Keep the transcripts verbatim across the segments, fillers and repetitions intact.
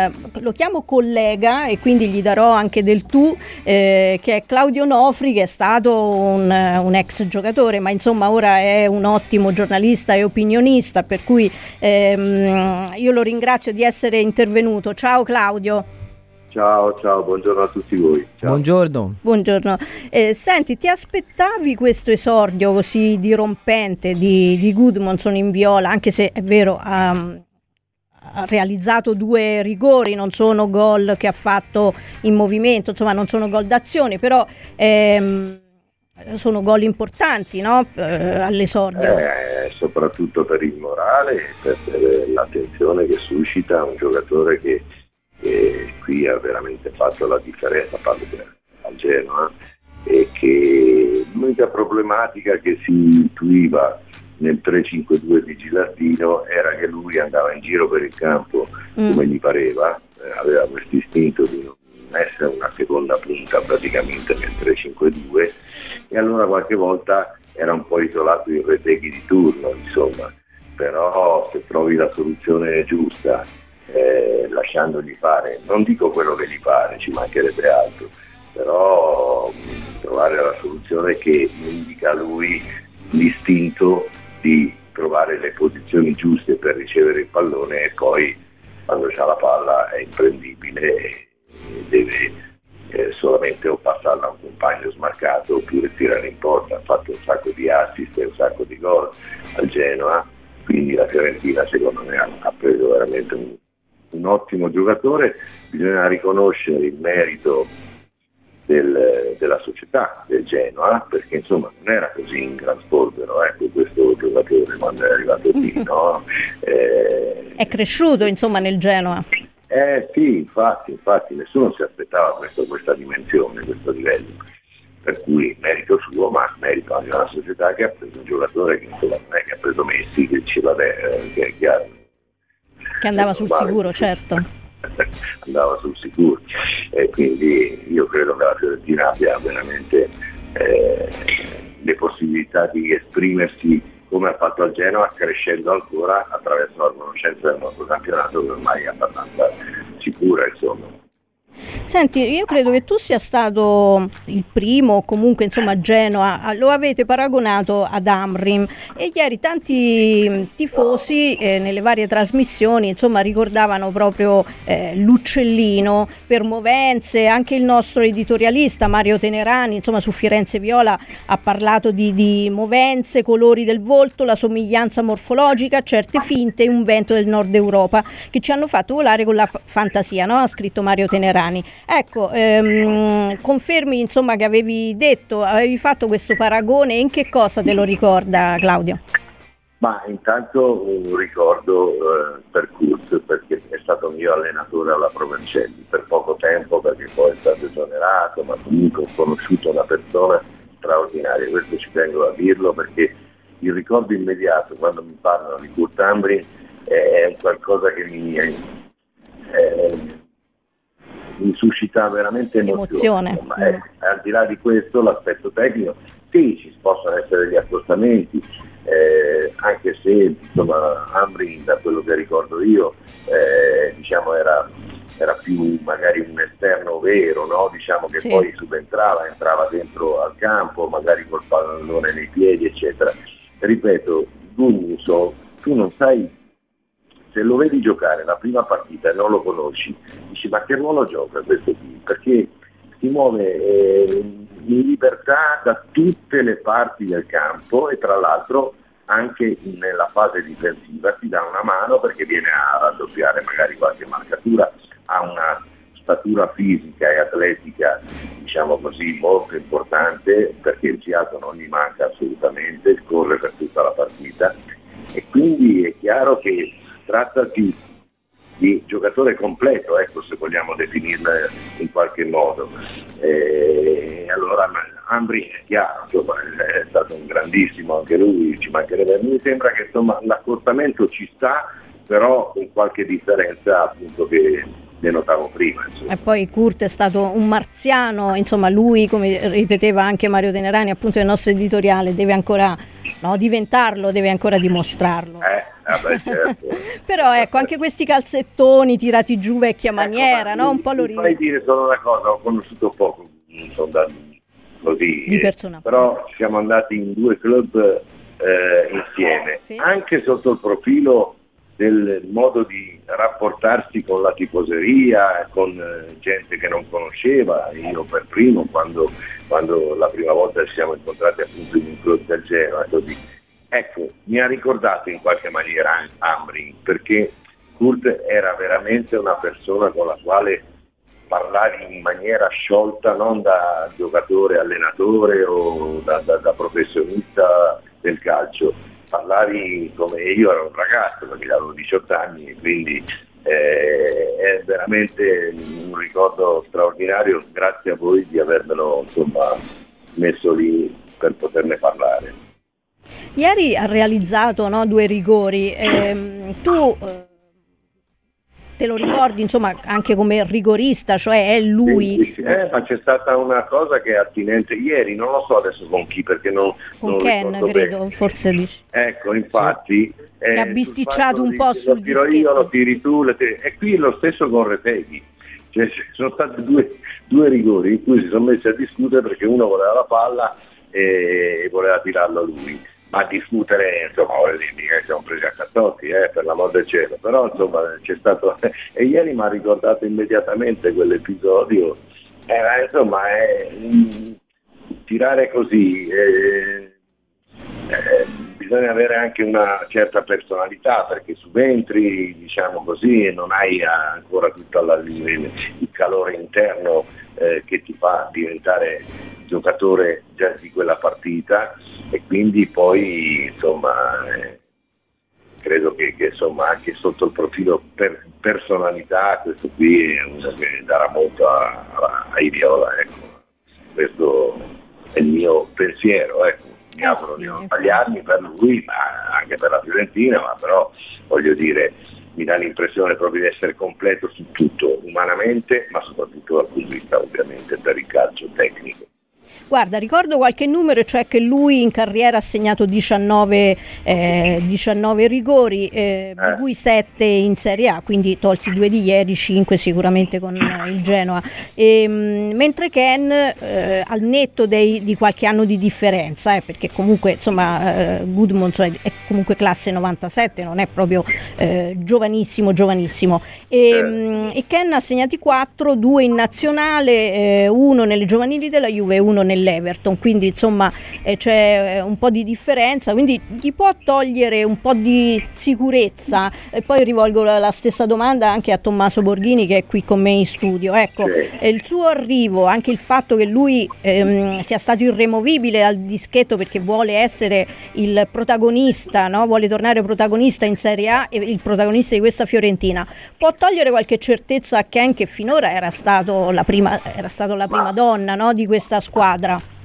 eh, lo chiamo collega e quindi gli darò anche del tu, eh, che è Claudio Nofri, che è stato un, un ex giocatore, ma insomma ora è un ottimo giornalista e opinionista, per cui ehm, io lo ringrazio di essere intervenuto. Ciao Claudio. Ciao, ciao, buongiorno a tutti voi. Ciao. Buongiorno. Buongiorno. Eh, senti, ti aspettavi questo esordio così dirompente di, di Gudmundsson in viola, anche se è vero ha, ha realizzato due rigori, non sono gol che ha fatto in movimento, insomma non sono gol d'azione, però ehm, sono gol importanti, no? Eh, all'esordio. Eh, soprattutto per il morale, per, per l'attenzione che suscita un giocatore che che qui ha veramente fatto la differenza, parlo al Genoa, e che l'unica problematica che si intuiva nel tre cinque due di Gilardino era che lui andava in giro per il campo mm. come gli pareva, eh, aveva questo istinto di non essere una seconda punta praticamente nel tre cinque due, e allora qualche volta era un po' isolato in reteghi di turno, insomma. Però se trovi la soluzione giusta, Eh, lasciandogli fare, non dico quello che gli pare, ci mancherebbe altro, però mh, trovare la soluzione che indica a lui l'istinto di trovare le posizioni giuste per ricevere il pallone, e poi quando c'ha la palla è imprendibile e deve eh, solamente o passarla a un compagno smarcato oppure tirare in porta. Ha fatto un sacco di assist e un sacco di gol al Genoa, quindi la Fiorentina secondo me ha, ha preso veramente un un ottimo giocatore. Bisogna riconoscere il merito del, della società del Genoa, perché insomma non era così in gran spolvero, ecco, questo giocatore quando è arrivato lì, no? Eh, è cresciuto insomma nel Genoa. Eh sì, infatti, infatti nessuno si aspettava questo, questa dimensione, questo livello, per cui merito suo, ma merito anche della società che ha preso un giocatore che insomma non è che ha preso Messi, che ce l'ha, che è chiaro, che andava sul sicuro, certo. Andava sul sicuro, e quindi io credo che la Fiorentina abbia veramente eh, le possibilità di esprimersi come ha fatto al Genoa, crescendo ancora attraverso la conoscenza del nostro campionato, che ormai è abbastanza sicura, insomma. Senti, io credo che tu sia stato il primo, comunque insomma Genoa, lo avete paragonato ad Amrim, e ieri tanti tifosi eh, nelle varie trasmissioni insomma ricordavano proprio eh, l'uccellino per movenze. Anche il nostro editorialista Mario Tenerani insomma su Firenze Viola ha parlato di, di movenze, colori del volto, la somiglianza morfologica, certe finte e un vento del nord Europa che ci hanno fatto volare con la fantasia, no? Ha scritto Mario Tenerani. Ecco, ehm, confermi insomma che avevi detto, avevi fatto questo paragone, in che cosa te lo ricorda, Claudio? Ma intanto un ricordo eh, per Kurz, perché è stato mio allenatore alla Provercelli per poco tempo, perché poi è stato esonerato, ma comunque ho conosciuto una persona straordinaria, questo ci tengo a dirlo, perché il ricordo immediato quando mi parlano di Kurt Ambri è qualcosa che mi è, è, mi suscita veramente emozione. emozione. Insomma, eh, al di là di questo, l'aspetto tecnico, sì, ci possono essere gli accostamenti, eh, anche se insomma Ambri, da quello che ricordo io, eh, diciamo era, era più magari un esterno vero, no? Diciamo che sì. Poi subentrava, entrava dentro al campo, magari col pallone nei piedi, eccetera. Ripeto, Gudmundsson, tu non sai, se lo vedi giocare la prima partita e non lo conosci, dici ma che ruolo gioca questo qui? Perché si muove eh, in libertà da tutte le parti del campo, e tra l'altro anche nella fase difensiva ti dà una mano, perché viene a raddoppiare magari qualche marcatura, ha una statura fisica e atletica, diciamo così, molto importante, perché il fiato non gli manca assolutamente, corre per tutta la partita, e quindi è chiaro che trattasi di giocatore completo, ecco, se vogliamo definirla in qualche modo. E allora Ambri è chiaro, insomma, è stato un grandissimo anche lui, ci mancherebbe. Mi sembra che insomma l'accostamento ci sta, però con qualche differenza appunto che ne notavo prima, insomma. E poi Kurt è stato un marziano, insomma lui, come ripeteva anche Mario Tenerani appunto nel nostro editoriale, deve ancora no, diventarlo, deve ancora dimostrarlo. Eh. Ah, beh, certo. Però ecco, anche questi calzettoni tirati giù vecchia Ecco, maniera, ma no? Un po' lo mi fai ricordo. dire solo una cosa, ho conosciuto poco, non sono andato così, Di eh, persona. però siamo andati in due club eh, insieme, Sì. anche sotto il profilo del modo di rapportarsi con la tifoseria, con eh, gente che non conosceva, io per primo quando, quando la prima volta ci siamo incontrati appunto in un club del Genoa, così. Ecco, mi ha ricordato in qualche maniera Ambrin, perché Kurt era veramente una persona con la quale parlavi in maniera sciolta, non da giocatore, allenatore o da, da, da professionista del calcio, parlavi come io ero un ragazzo perché avevo diciotto anni, quindi eh, è veramente un ricordo straordinario, grazie a voi di avermelo insomma messo lì per poterne parlare. Ieri ha realizzato, no, due rigori, ehm, tu eh, te lo ricordi insomma anche come rigorista, cioè è lui? Sì, sì, sì. Eh, ma c'è stata una cosa che è attinente ieri, non lo so adesso con chi perché non, Con non Ken, ricordo credo, bene. forse dici. Ecco, infatti Che ha eh, bisticciato un di- po' che sul lo tiro io, dischetto. lo tiri tu, lo tiri- e qui è lo stesso con Retegui. Cioè, ci sono stati due, due rigori in cui si sono messi a discutere perché uno voleva la palla e voleva tirarlo lui. Ma discutere, insomma, voglio dire, mica siamo presi a cazzotti, eh, per l'amor del cielo, però insomma c'è stato, e ieri mi ha ricordato immediatamente quell'episodio, eh, insomma, è, mh, tirare così, eh, eh, bisogna avere anche una certa personalità, perché subentri, diciamo così, e non hai ancora tutto alla, il, il calore interno eh, che ti fa diventare giocatore già di quella partita, e quindi poi insomma eh, credo che, che insomma anche sotto il profilo per personalità questo qui è uno che darà molto a, a, ai Viola, ecco. Questo è il mio pensiero, ecco. Mi Eh auguro sì, di non infatti. sbagliarmi per lui, ma anche per la Fiorentina, ma però voglio dire mi dà l'impressione proprio di essere completo su tutto, umanamente, ma soprattutto dal punto di vista ovviamente per il calcio tecnico. Guarda, ricordo qualche numero, cioè che lui in carriera ha segnato diciannove, eh, diciannove rigori, eh, Eh. di cui sette in Serie A, quindi tolti due di ieri, cinque sicuramente con eh, il Genoa. E, mh, mentre Ken, eh, al netto dei, di qualche anno di differenza, eh, perché comunque insomma eh, Gudmundsson è, è comunque classe novantasette, non è proprio eh, giovanissimo, giovanissimo. E, mh, e Ken ha segnati quattro, due in nazionale, eh, uno nelle giovanili della Juve e uno nell'Everton, quindi insomma eh, c'è un po' di differenza, quindi gli può togliere un po' di sicurezza. E poi rivolgo la, la stessa domanda anche a Tommaso Borghini che è qui con me in studio, ecco, Sì. eh, il suo arrivo, anche il fatto che lui ehm, sia stato irremovibile dal dischetto perché vuole essere il protagonista, no? Vuole tornare protagonista in Serie A e il protagonista di questa Fiorentina, può togliere qualche certezza a Ken, che finora era stato la prima, era stato la prima donna, no? Di questa squadra.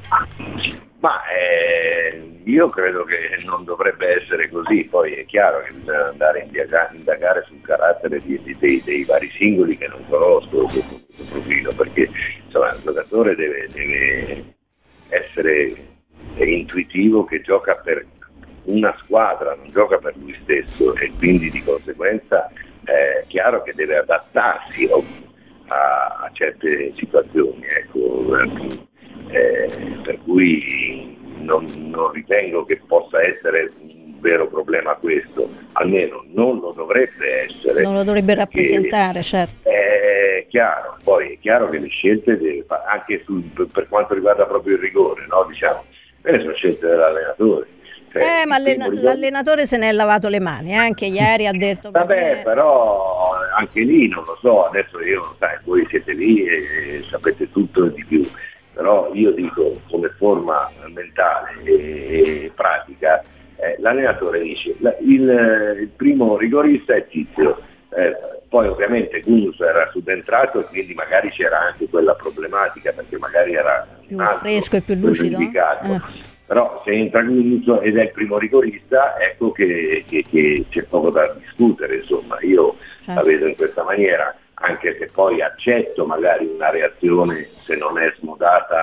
Ma eh, io credo che non dovrebbe essere così, poi è chiaro che bisogna andare a indaga- indagare sul carattere di, di, dei, dei vari singoli che non conosco sotto questo profilo, perché insomma il giocatore deve, deve essere intuitivo, che gioca per una squadra, non gioca per lui stesso, e quindi di conseguenza è chiaro che deve adattarsi a, a certe situazioni, ecco. Eh, per cui non, non ritengo che possa essere un vero problema questo, almeno non lo dovrebbe essere. Non lo dovrebbe rappresentare, certo. È chiaro, poi è chiaro che le scelte deve fare, anche sul, per quanto riguarda proprio il rigore, no? Diciamo, quelle sono scelte dell'allenatore. Cioè, Eh, ma rigore... l'allenatore se ne è lavato le mani, eh? Anche ieri ha detto... Vabbè, me... però anche lì non lo so, adesso io, sai, voi siete lì e, e sapete tutto e di più. Però io dico, come forma mentale e, e pratica, eh, l'allenatore dice la, il, il primo rigorista è Tizio, eh, poi ovviamente Gudmundsson era subentrato e quindi magari c'era anche quella problematica perché magari era più un altro, fresco e più lucido. Eh. Però se entra Gudmundsson ed è il primo rigorista, ecco che, che, che c'è poco da discutere, insomma, io certo. La vedo in questa maniera. Anche se poi accetto magari una reazione, se non è smodata,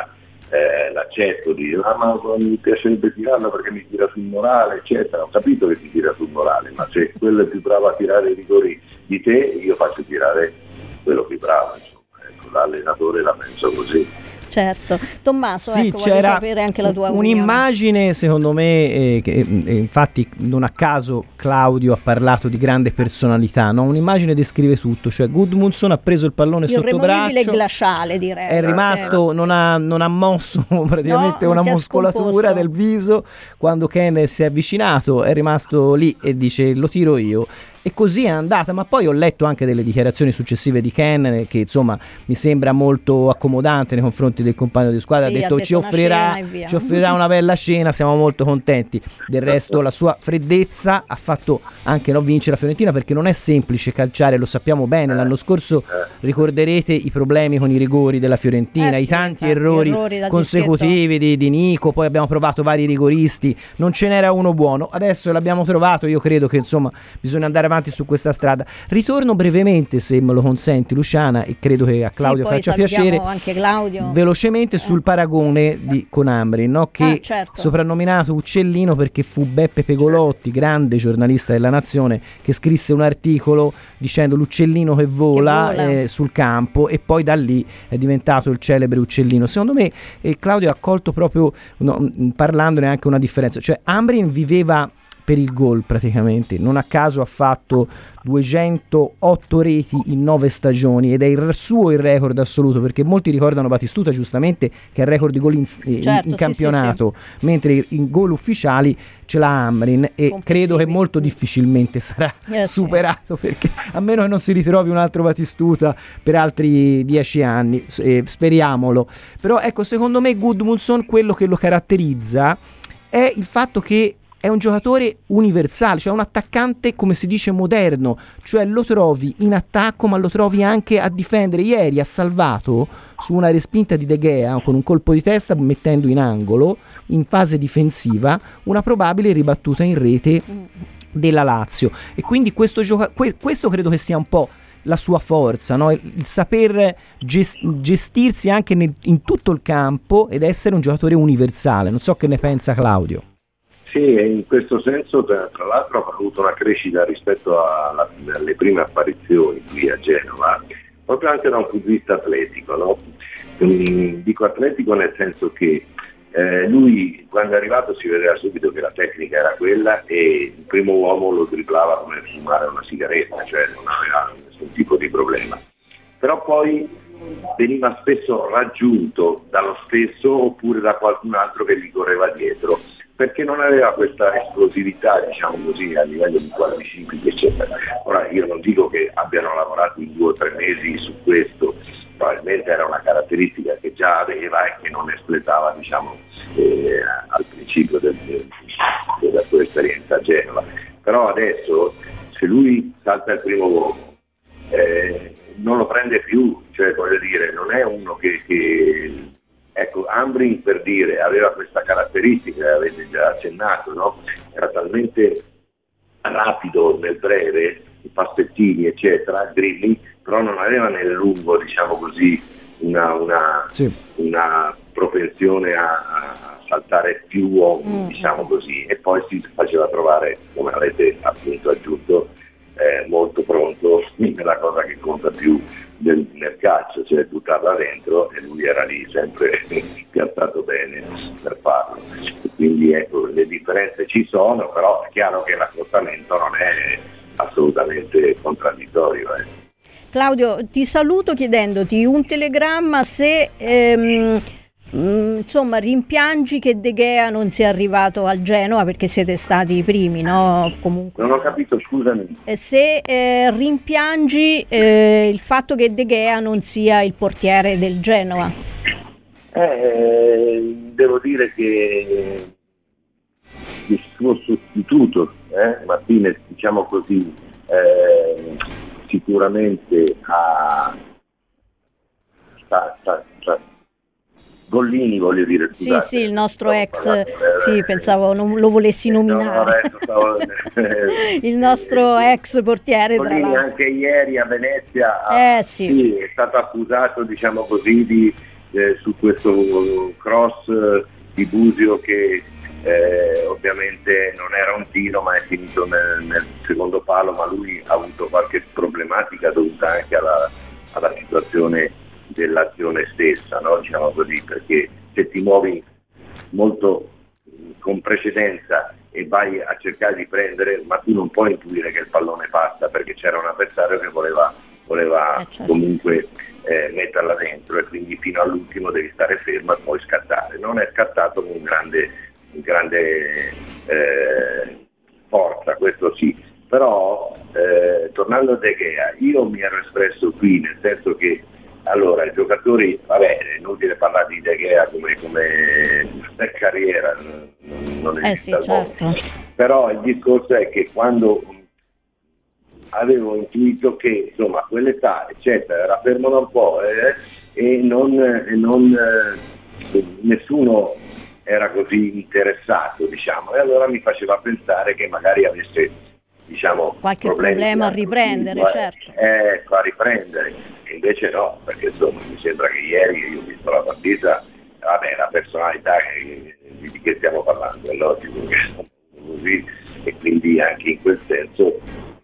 eh, l'accetto di ah, ma mi piacerebbe tirarla perché mi tira sul morale, eccetera. Ho capito che ti tira sul morale, ma se quello è più bravo a tirare i rigori di te, io faccio tirare quello più bravo, insomma. Ecco, l'allenatore la penso così. Certo. Tommaso, sì, ecco, c'era voglio sapere anche la tua un'immagine, secondo me, eh, che, eh, infatti non a caso Claudio ha parlato di grande personalità, no? Un'immagine descrive tutto, cioè Gudmundsson ha preso il pallone sotto braccio, irremovibile glaciale, direi. è rimasto, non ha, non ha mosso praticamente no, una muscolatura del viso, quando Ken si è avvicinato è rimasto lì e dice lo tiro io. E così è andata, ma poi ho letto anche delle dichiarazioni successive di Ken che insomma mi sembra molto accomodante nei confronti del compagno di squadra, sì, ha detto, ha detto ci, offrirà, ci offrirà una bella cena, siamo molto contenti. Del resto la sua freddezza ha fatto anche no, vincere la Fiorentina, perché non è semplice calciare, lo sappiamo bene, l'anno scorso ricorderete i problemi con i rigori della Fiorentina, eh i sì, tanti infatti, errori, errori consecutivi di, di Nico, poi abbiamo provato vari rigoristi, non ce n'era uno buono, adesso l'abbiamo trovato, io credo che insomma bisogna andare avanti su questa strada. Ritorno brevemente, se me lo consenti Luciana, e credo che a Claudio sì, faccia piacere, anche Claudio. velocemente eh. sul paragone di, con Ambrin, no? Che ah, certo. soprannominato Uccellino perché fu Beppe Pegolotti, grande giornalista della Nazione, che scrisse un articolo dicendo l'uccellino che vola, che vola. Eh, sul campo, e poi da lì è diventato il celebre Uccellino. Secondo me eh, Claudio ha colto proprio, no, parlandone, anche una differenza, cioè Ambrin viveva per il gol praticamente, non a caso ha fatto duecentootto reti in nove stagioni ed è il suo il record assoluto, perché molti ricordano Batistuta giustamente che è il record di gol in, in, certo, in campionato, sì, sì, sì. mentre in gol ufficiali ce l'ha Ambrin e credo che molto difficilmente sarà eh, superato, sì. perché a meno che non si ritrovi un altro Batistuta per altri dieci anni, eh, speriamolo. Però ecco, secondo me Gudmundsson, quello che lo caratterizza è il fatto che è un giocatore universale, cioè un attaccante, come si dice, moderno, cioè lo trovi in attacco ma lo trovi anche a difendere. Ieri ha salvato su una respinta di De Gea con un colpo di testa, mettendo in angolo in fase difensiva una probabile ribattuta in rete della Lazio, e quindi questo, gioca- questo credo che sia un po' la sua forza, no? il, il saper gest- gestirsi anche nel, in tutto il campo ed essere un giocatore universale. Non so che ne pensa Claudio. Sì, in questo senso tra, tra l'altro ha avuto una crescita rispetto alla, alle prime apparizioni qui a Genova, proprio anche da un punto di vista atletico, no? Mm, dico atletico nel senso che eh, lui quando è arrivato si vedeva subito che la tecnica era quella e il primo uomo lo dribblava come fumare una sigaretta, cioè non aveva nessun tipo di problema. Però poi veniva spesso raggiunto dallo stesso oppure da qualcun altro che gli correva dietro, perché non aveva questa esplosività, diciamo così, a livello di quadricicli, eccetera. Ora io non dico che abbiano lavorato in due o tre mesi su questo, probabilmente era una caratteristica che già aveva e che non espletava, diciamo, eh, al principio del, del, della sua esperienza a Genova. Però adesso, se lui salta il primo uomo, eh, non lo prende più, cioè voglio dire, non è uno che... che ecco, Ambrin, per dire, aveva questa caratteristica che avete già accennato, no? Era talmente rapido nel breve, i passettini eccetera, dribbling, però non aveva nel lungo, diciamo così, una, una, sì. una propensione a, a saltare più uomini, mm. diciamo così, e poi si faceva trovare, come avete appunto aggiunto, eh, molto pronto nella cosa che conta più del, nel calcio, cioè buttarla dentro, e lui era lì sempre piazzato bene per farlo. E quindi ecco, le differenze ci sono, però è chiaro che l'accostamento non è assolutamente contraddittorio. Eh. Claudio, ti saluto chiedendoti un telegramma se ehm, mh, insomma rimpiangi che De Gea non sia arrivato al Genoa, perché siete stati i primi, no? Comunque, non ho capito, scusami. Se eh, rimpiangi eh, il fatto che De Gea non sia il portiere del Genoa. Eh, devo dire che il suo sostituto, eh, Martinez, diciamo così, eh, sicuramente ha sta, sta, sta, Gollini, voglio dire, scusate, sì sì, il nostro ex parlando, sì, eh, pensavo non lo volessi nominare, no, no, stavo, il nostro ex portiere. Gollini, tra l'altro, anche ieri a Venezia eh, sì. Sì, è stato accusato, diciamo così, di eh, su questo cross eh, di Busio che eh, ovviamente non era un tiro ma è finito nel, nel secondo palo, ma lui ha avuto qualche problematica dovuta anche alla, alla situazione dell'azione stessa, no? Diciamo così, perché se ti muovi molto con precedenza e vai a cercare di prendere, ma tu non puoi intuire che il pallone passa perché c'era un avversario che voleva, voleva eh certo. comunque eh, metterla dentro, e quindi fino all'ultimo devi stare fermo e poi scattare. Non è scattato con grande, grande eh, forza, questo sì, però eh, tornando a De Gea, io mi ero espresso qui nel senso che allora i giocatori, vabbè, è inutile parlare di De Gea come, come per carriera, non eh sì, certo. Però il discorso è che quando avevo intuito che insomma a quell'età eccetera era fermo da un po' eh, e non, e non eh, nessuno era così interessato, diciamo, e allora mi faceva pensare che magari avesse, diciamo, qualche problema a riprendere, eh, certo. Ecco, a riprendere. Invece no, perché insomma mi sembra che ieri io ho visto la partita, vabbè, la personalità che, di che stiamo parlando, è logico che sono così, e quindi anche in quel senso,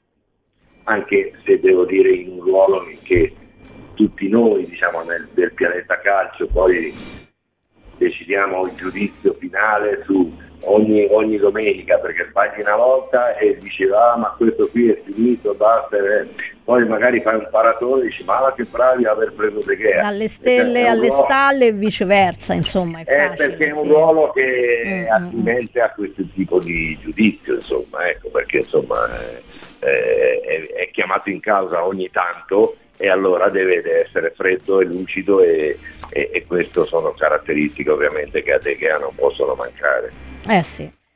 anche se devo dire in un ruolo in che tutti noi, diciamo, nel, del pianeta calcio poi decidiamo il giudizio finale su ogni, ogni domenica, perché sbagli una volta e dici ah ma questo qui è finito, basta, eh. Poi magari fai un paratore e dici ma che bravi a aver preso De Gea. Dalle stelle alle ruolo... stalle e viceversa, insomma è eh, facile. Perché è un sì. ruolo che mm-hmm. è attinente a questo tipo di giudizio, insomma, ecco, perché insomma eh, è, è chiamato in causa ogni tanto e allora deve, deve essere freddo e lucido e, e, e questo sono caratteristiche ovviamente che a De Gea non possono mancare. Eh sì.